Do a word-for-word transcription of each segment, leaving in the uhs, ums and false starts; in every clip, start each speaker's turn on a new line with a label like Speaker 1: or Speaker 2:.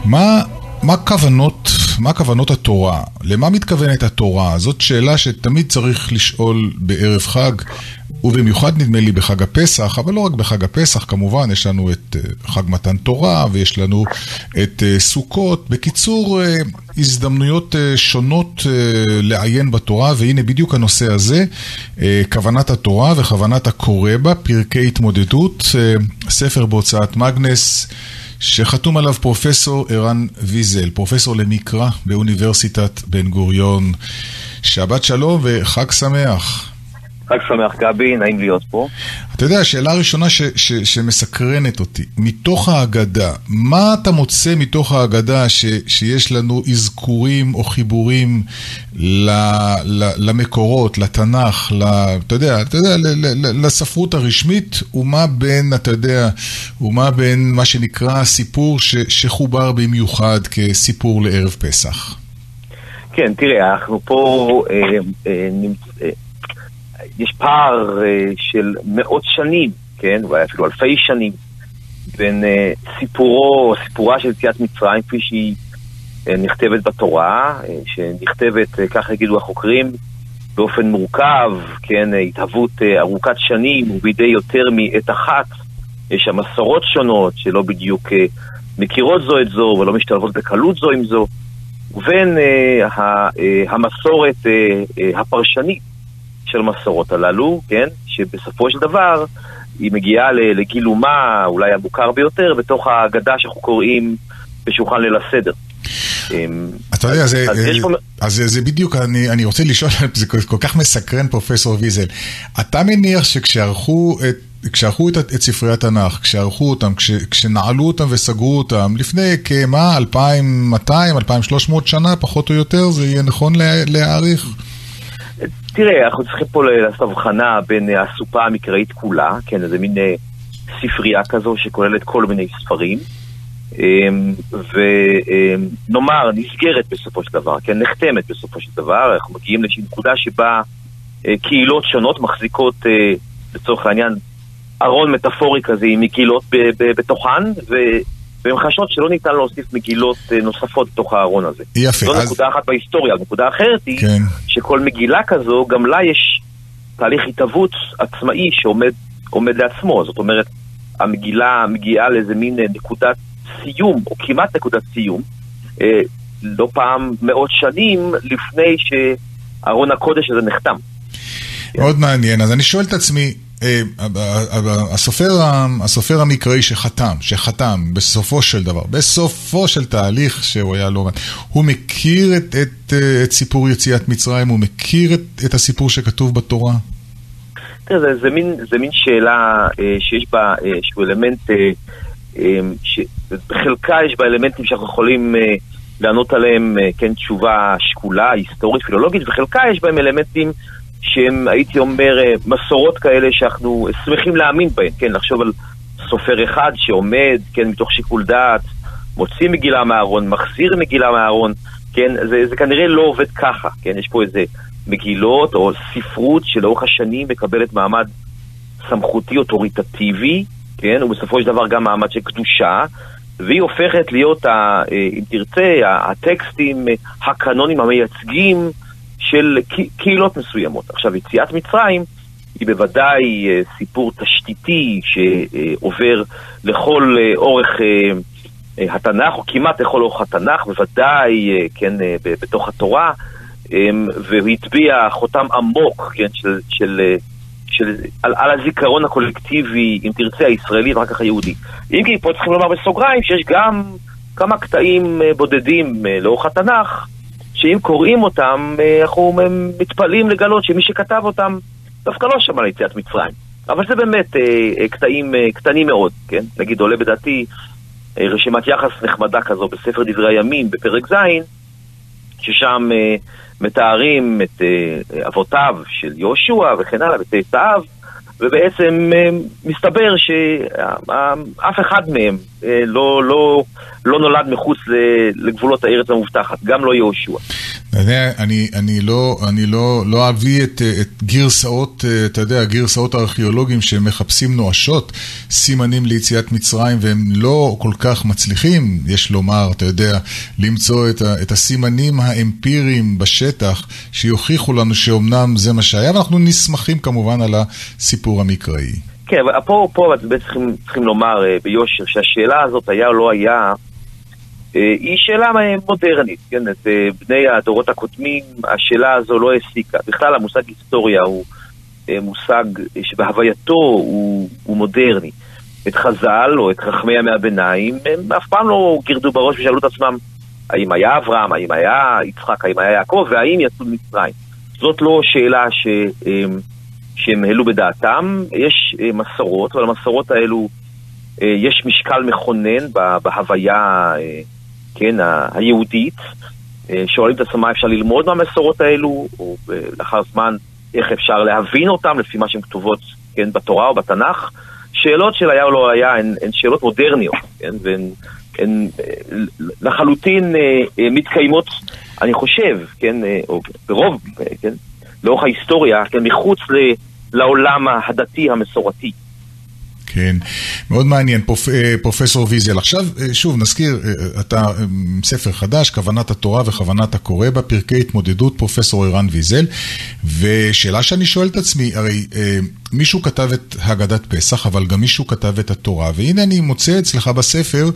Speaker 1: מה, מה כוונות, מה כוונות התורה? למה מתכוונת התורה? זאת שאלה שתמיד צריך לשאול בערב חג, ובמיוחד נדמה לי בחג הפסח, אבל לא רק בחג הפסח, כמובן, יש לנו את חג מתן תורה, ויש לנו את סוכות. בקיצור, הזדמנויות שונות לעיין בתורה, והנה בדיוק הנושא הזה, כוונת התורה וכוונת הקורא בה, פרקי התמודדות, ספר בהוצאת מגנס, שחתום עליו פרופסור ערן ויזל, פרופסור למקרא באוניברסיטת בן גוריון. שבת שלום וחג שמח.
Speaker 2: חג שמח גבי, נעים להיות פה.
Speaker 1: אתה יודע, השאלה הראשונה ש, ש, שמסקרנת אותי, מתוך ההגדה, מה אתה מוצא מתוך ההגדה ש, שיש לנו אזכורים או חיבורים ל, ל, למקורות, לתנ"ך, ל, אתה יודע, אתה יודע, ל, ל, לספרות הרשמית, ומה בין, אתה יודע, ומה בין מה שנקרא סיפור ש, שחובר במיוחד כסיפור לערב פסח?
Speaker 2: כן, תראה, אנחנו פה אה, אה, נמצא... יש פער uh, של מאות שנים, כן, ואולי אפילו אלפי שנים, בין uh, סיפורו, סיפורה של יציאת מצרים, כפי שהיא uh, נכתבת בתורה, uh, שנכתבת, uh, כך יגידו החוקרים, באופן מורכב, כן, uh, התהוות uh, ארוכת שנים, ובידי יותר מעת אחת, יש שם מסורות שונות, שלא בדיוק uh, מכירות זו את זו, ולא משתלבות בקלות זו עם זו, ובין uh, ה, uh, המסורת uh, uh, הפרשנית, של מסורות הללו, כן? שבסופו של דבר היא מגיעה לגילומה, אולי המוכר ביותר, בתוך ההגדה שאנחנו קוראים בשולחן ליל הסדר.
Speaker 1: אתה יודע, אז זה בדיוק, אני רוצה לשאול, זה כל כך מסקרן פרופסור ויזל, אתה מניח שכשערכו את כשערכו את, את ספרי התנ"ך, כשערכו אותם, כש, כשנעלו אותם וסגרו אותם, לפני כמה, אלפיים ומאתיים, אלפיים ושלוש מאות שנה, פחות או יותר, זה יהיה נכון להעריך?
Speaker 2: תראה, אנחנו צריכים פה לעשות הבחנה בין הסופה המקראית כולה, כן, איזה מין ספרייה כזו שכוללת כל מיני ספרים, ונאמר, נסגרת בסופו של דבר, כן, נחתמת בסופו של דבר, אנחנו מגיעים לאיזושהי נקודה שבה קהילות שונות מחזיקות, לצורך העניין, ארון מטאפורי כזה עם מגילות בתוכן, ו... והן חשות שלא ניתן להוסיף מגילות נוספות בתוך הארון הזה.
Speaker 1: יפה.
Speaker 2: זו אז... נקודה אחת בהיסטוריה. נקודה אחרת היא
Speaker 1: כן.
Speaker 2: שכל מגילה כזו, גם לה יש תהליך התהוות עצמאי שעומד עומד לעצמו. זאת אומרת, המגילה מגיעה לאיזה מין נקודת סיום, או כמעט נקודת סיום, אה, לא פעם מאות שנים לפני שארון הקודש הזה נחתם.
Speaker 1: מאוד מעניין. אז אני שואל את עצמי, הסופר, הסופר המקראי שחתם, שחתם בסופו של דבר, בסופו של תהליך שהוא היה לא... הוא מכיר את, את, את סיפור יציאת מצרים, הוא מכיר את, את הסיפור שכתוב בתורה?
Speaker 2: תראה, זה, זה, מין, זה מין שאלה שיש בה שהוא אלמנט, שבחלקה יש בה אלמנטים שאנחנו יכולים לענות עליהם, כן, תשובה שקולה, היסטורית, פילולוגית, וחלקה יש בהם אלמנטים שהם, הייתי אומר, מסורות כאלה שאנחנו שמחים להאמין בהן, כן, לחשוב על סופר אחד שעומד, כן, מתוך שיקול דעת, מוציא מגילה מהארון, מחזיר מגילה מהארון, כן, זה, זה כנראה לא עובד ככה, כן, יש פה איזה מגילות או ספרות שלאורך השנים מקבלת מעמד סמכותי אוטוריטטיבי, כן, ובסופו של דבר גם מעמד של קדושה, והיא הופכת להיות, ה, אם תרצה, הטקסטים הקנונים המייצגים של קהילות מסוימות. עכשיו, יציאת מצרים היא בוודאי סיפור תשתיתי שעובר לכל אורך התנ"ך, או כמעט לכל אורך התנ"ך, בוודאי, כן, בתוך התורה, והוא הטביע חותם עמוק, כן, של, של, של, על, על הזיכרון הקולקטיבי, אם תרצה, הישראלי ואחר כך היהודי. אם כי פה צריכים לומר בסוגריים שיש גם כמה קטעים בודדים לאורך התנ"ך, שאם קוראים אותם, אנחנו מתפלאים לגלות שמי שכתב אותם דווקא לא שמע על יציאת מצרים. אבל זה באמת קטעים קטנים מאוד, כן? נגיד, עולה בדעתי רשימת יחס נחמדה כזו בספר דברי הימים, בפרק זין, ששם מתארים את אבותיו של יהושע וכן הלאה, וצאצאיו, ובעצם מסתבר שאף אחד מהם לא, לא, לא נולד מחוץ לגבולות הארץ המובטחת, גם לא יהושע.
Speaker 1: אני, אני לא, אני לא, לא אביא את, את גרסאות, אתה יודע, גרסאות הארכיאולוגים שמחפשים נואשות, סימנים ליציאת מצרים, והם לא כל כך מצליחים, יש לומר, אתה יודע, למצוא את, ה, את הסימנים האמפיריים בשטח, שיוכיחו לנו שאומנם זה מה שהיה, ואנחנו נסמכים כמובן על הסיפור המקראי.
Speaker 2: כן, אבל פה, פה צריכים, צריכים לומר ביושר, שהשאלה הזאת היה או לא היה, היא שאלה מודרנית, כן? את בני הדורות הקודמים, השאלה הזו לא העסיקה. בכלל, המושג היסטוריה הוא מושג שבהווייתו הוא, הוא מודרני. את חז"ל או את חכמי ימי הביניים, הם אף פעם לא גירדו בראש ושאלו את עצמם, האם היה אברהם, האם היה יצחק, האם היה יעקב, והאם יצאו ממצרים. זאת לא שאלה ש, שהם העלו בדעתם. יש מסורות, אבל המסורות האלו, יש משקל מכונן בהוויה, כן, היהודית, שואלים את עצמם מה אפשר ללמוד מהמסורות האלו, או לאחר זמן איך אפשר להבין אותם לפי מה שהן כתובות, כן, בתורה או בתנ"ך. שאלות של היה או לא היה הן, הן שאלות מודרניות, כן, והן הן, לחלוטין מתקיימות, אני חושב, כן, או ברוב, כן, לאורך ההיסטוריה, כן, מחוץ לעולם הדתי המסורתי.
Speaker 1: כן, מאוד מעניין, פרופ... פרופסור ויזל. עכשיו, שוב, נזכיר, אתה ספר חדש, כוונת התורה וכוונת הקורא בה, פרקי התמודדות, פרופסור ערן ויזל, ושאלה שאני שואל את עצמי, הרי מישהו כתב את הגדת פסח, אבל גם מישהו כתב את התורה, והנה אני מוצא אצלך בספר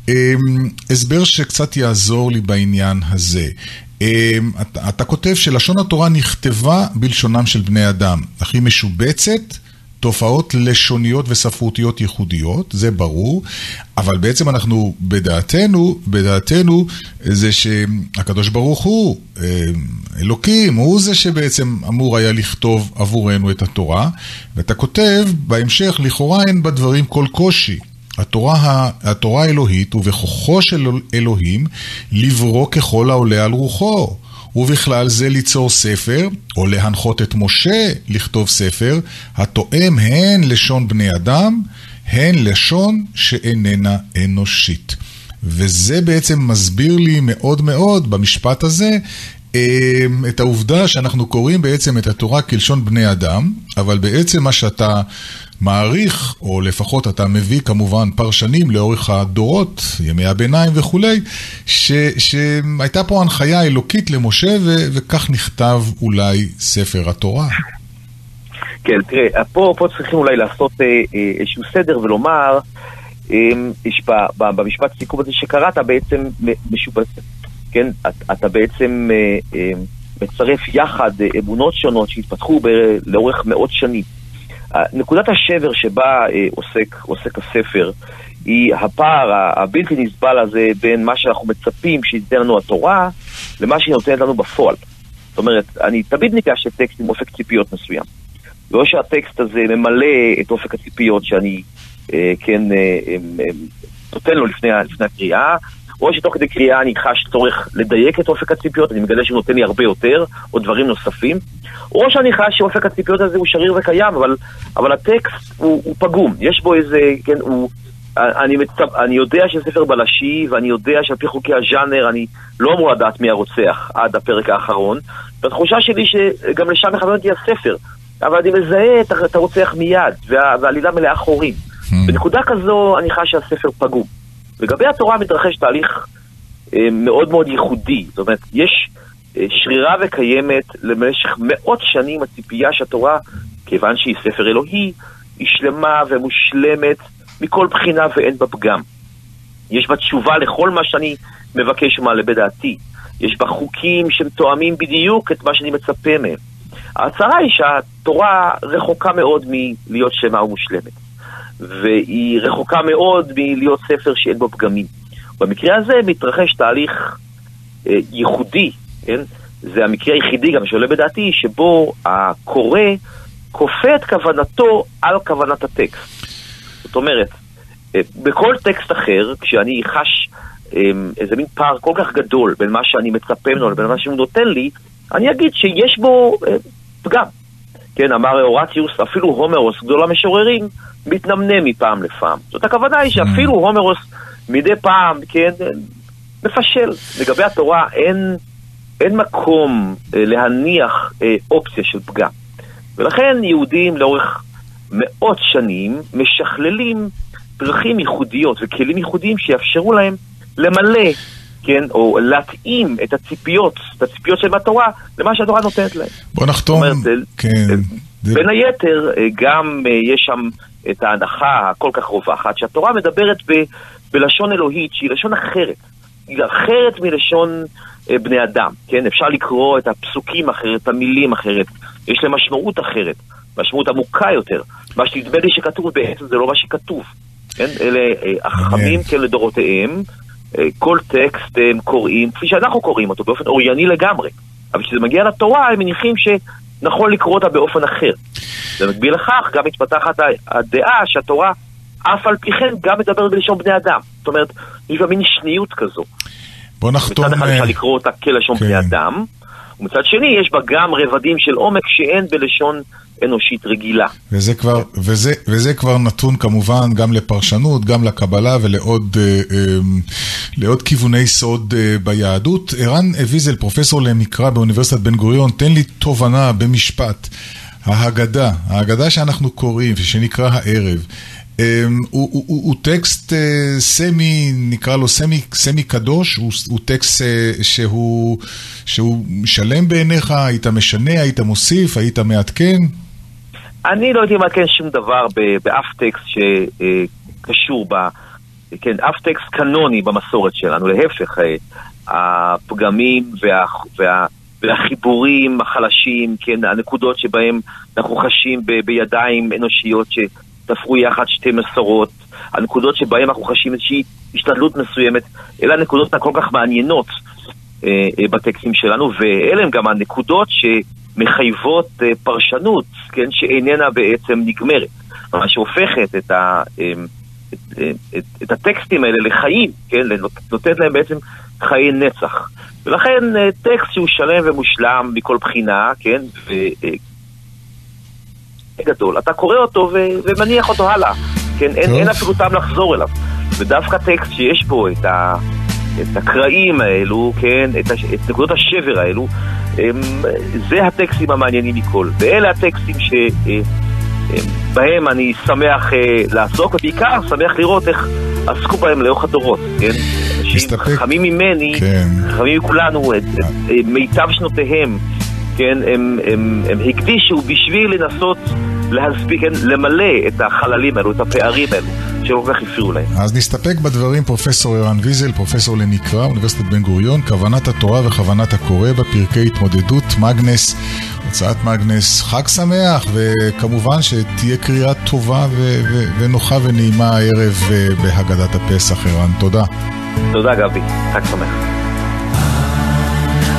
Speaker 1: הסבר שקצת יעזור לי בעניין הזה. אתה, אתה כותב שלשון התורה נכתבה בלשונם של בני אדם, אך היא משובצת, תופעות לשוניות וספרותיות ייחודיות, זה ברור, אבל בעצם אנחנו בדעתנו, בדעתנו זה שהקדוש ברוך הוא, אלוקים, הוא זה שבעצם אמור היה לכתוב עבורנו את התורה, ואתה כותב בהמשך, לכאורה אין בדברים כל קושי. התורה, התורה האלוהית ובכוחו של אלוהים לברוא ככל העולה על רוחו. ובכלל זה ליצור ספר, או להנחות את משה לכתוב ספר, התואם הן לשון בני אדם, הן לשון שאיננה אנושית. וזה בעצם מסביר לי מאוד מאוד במשפט הזה, את העובדה שאנחנו קוראים בעצם את התורה כלשון בני אדם, אבל בעצם מה שאתה מעריך, או לפחות אתה מביא כמובן פרשנים לאורך הדורות, ימי הביניים וכולי, ש, שהייתה פה הנחיה אלוקית למשה, ו, וכך נכתב אולי ספר התורה.
Speaker 2: כן, תראה, פה, פה צריכים אולי לעשות אה, אה, איזשהו סדר ולומר, אה, יש ב, ב, במשפט סיכום הזה שקראת בעצם משובץ, כן, אתה, אתה בעצם אה, אה, מצרף יחד אמונות שונות שהתפתחו ב, לאורך מאות שנים. נקודת השבר שבה אה, עוסק, עוסק הספר היא הפער הבלתי נסבל הזה בין מה שאנחנו מצפים שייתן לנו התורה למה שהיא נותנת לנו בפועל. זאת אומרת, אני תמיד ניגש לטקסט עם אופק ציפיות מסוים. לא שהטקסט הזה ממלא את אופק הציפיות שאני אה, כן אה, אה, אה, נותן לו לפני, לפני הקריאה, או שתוך כדי קריאה אני חש צורך לדייק את אופק הציפיות, אני מגלה שהוא נותן לי הרבה יותר, או דברים נוספים, או שאני חש שאופק הציפיות הזה הוא שריר וקיים, אבל, אבל הטקסט הוא, הוא פגום, יש בו איזה, כן, הוא, אני, מצפ, אני יודע שספר בלשי, ואני יודע שעל פי חוקי הז'אנר אני לא אמור לדעת מי הרוצח עד הפרק האחרון, והתחושה שלי שגם לשם מכוון אותי הספר, אבל אני מזהה את, את הרוצח מיד, וה, והעלילה מלאה חורים. בנקודה כזו אני חש שהספר פגום. לגבי התורה מתרחש תהליך אה, מאוד מאוד ייחודי, זאת אומרת, יש אה, שרירה וקיימת למשך מאות שנים הציפייה שהתורה, כיוון שהיא ספר אלוהי, היא שלמה ומושלמת מכל בחינה ואין בה פגם. יש בה תשובה לכל מה שאני מבקש ומעלה בדעתי. יש בה חוקים שהם תואמים בדיוק את מה שאני מצפה מהם. ההצהרה היא שהתורה רחוקה מאוד מלהיות שלמה ומושלמת. והיא רחוקה מאוד מלהיות ספר שאין בו פגמים. במקרה הזה מתרחש תהליך אה, ייחודי, כן? זה המקרה היחידי גם שעולה בדעתי, שבו הקורא כופה את כוונתו על כוונת הטקסט. זאת אומרת, אה, בכל טקסט אחר, כשאני חש אה, איזה מין פער כל כך גדול בין מה שאני מצפה ממנו לבין מה שהוא נותן לי, אני אגיד שיש בו אה, פגם. כן, אמר אורציוס, אפילו הומרוס, גדול המשוררים, מתנמנם מפעם לפעם. זאת הכוונה היא שאפילו הומרוס מדי פעם, כן, מפשל. לגבי התורה אין, אין מקום אה, להניח אה, אופציה של פגם. ולכן יהודים לאורך מאות שנים משכללים דרכים ייחודיות וכלים ייחודיים שיאפשרו להם למלא, כן, או להתאים את הציפיות, את הציפיות של התורה, למה שהתורה נותנת להם.
Speaker 1: בוא נחתום,
Speaker 2: אומרת,
Speaker 1: כן.
Speaker 2: בין זה... היתר, גם יש שם את ההנחה הכל כך רווחת, שהתורה מדברת ב, בלשון אלוהית, שהיא לשון אחרת. היא אחרת מלשון בני אדם, כן? אפשר לקרוא את הפסוקים אחרת, את המילים אחרת. יש להם משמעות אחרת, משמעות עמוקה יותר. מה שנדמה לי שכתוב בעצם זה לא מה שכתוב. כן? אלה החכמים כן לדורותיהם, כל טקסט הם קוראים, כפי שאנחנו קוראים אותו, באופן אורייני לגמרי. אבל כשזה מגיע לתורה, הם מניחים שנכון לקרוא אותה באופן אחר. במקביל לכך, גם מתפתחת הדעה שהתורה, אף על פי כן, גם מדברת בלשון בני אדם. זאת אומרת, יש בה מין שניות כזו.
Speaker 1: בוא נחתום...
Speaker 2: מצד אחד אפשר לקרוא אותה כלשון בני אדם, ומצד שני יש בה גם רבדים של עומק שאין בלשון אנושית רגילה.
Speaker 1: וזה כבר, וזה, וזה כבר נתון כמובן גם לפרשנות, גם לקבלה ולעוד אה, אה, לעוד כיווני סוד אה, ביהדות. ערן ויזל, פרופסור למקרא באוניברסיטת בן גוריון, תן לי תובנה במשפט. ההגדה, ההגדה שאנחנו קוראים ושנקרא הערב, הוא, הוא, הוא, הוא טקסט סמי, נקרא לו סמי, סמי קדוש, הוא, הוא טקסט שהוא, שהוא שלם בעיניך, היית משנה, היית מוסיף, היית מעדכן?
Speaker 2: אני לא הייתי מעדכן שום דבר באף טקסט שקשור ב... כן, אף טקסט קנוני במסורת שלנו, להפך, הפגמים וה, וה, והחיבורים החלשים, כן, הנקודות שבהם אנחנו חשים ב, בידיים אנושיות ש... תפרו יחד שתי מסורות, הנקודות שבהן אנחנו חשים איזושהי השתדלות מסוימת, אלה הנקודות הכל כך מעניינות אה, אה, בטקסטים שלנו, ואלה הם גם הנקודות שמחייבות אה, פרשנות, כן, שאיננה בעצם נגמרת. מה שהופכת את, ה, אה, את, אה, את, את הטקסטים האלה לחיים, כן, נותנת להם בעצם חיי נצח. ולכן אה, טקסט שהוא שלם ומושלם מכל בחינה, כן, ו... אה, גדול, אתה קורא אותו ו- ומניח אותו הלאה, כן, אין, אין אפילו טעם לחזור אליו, ודווקא טקסט שיש בו את, ה- את הקראים האלו, כן, את, הש- את נקודות השבר האלו, הם, זה הטקסטים המעניינים מכל, ואלה הטקסטים שבהם אני שמח לעסוק, ובעיקר שמח לראות איך עסקו בהם לאורך הדורות, כן, אנשים חכמים ממני, כן. חכמים מכולנו, את, את, את מיטב שנותיהם, כן, הם, הם, הם הקדישו בשביל לנסות להספיק, כן, למלא את החללים האלו, את הפערים האלו, שלא כל כך הפריעו להם.
Speaker 1: אז נסתפק בדברים פרופסור ערן ויזל, פרופסור למקרא, אוניברסיטת בן גוריון, כוונת התורה וכוונת הקורא בפרקי התמודדות, מגנס, הוצאת מגנס, חג שמח, וכמובן שתהיה קריאה טובה ו- ו- ונוחה ונעימה הערב בהגדת הפסח. ערן, תודה.
Speaker 2: תודה גבי, חג שמח.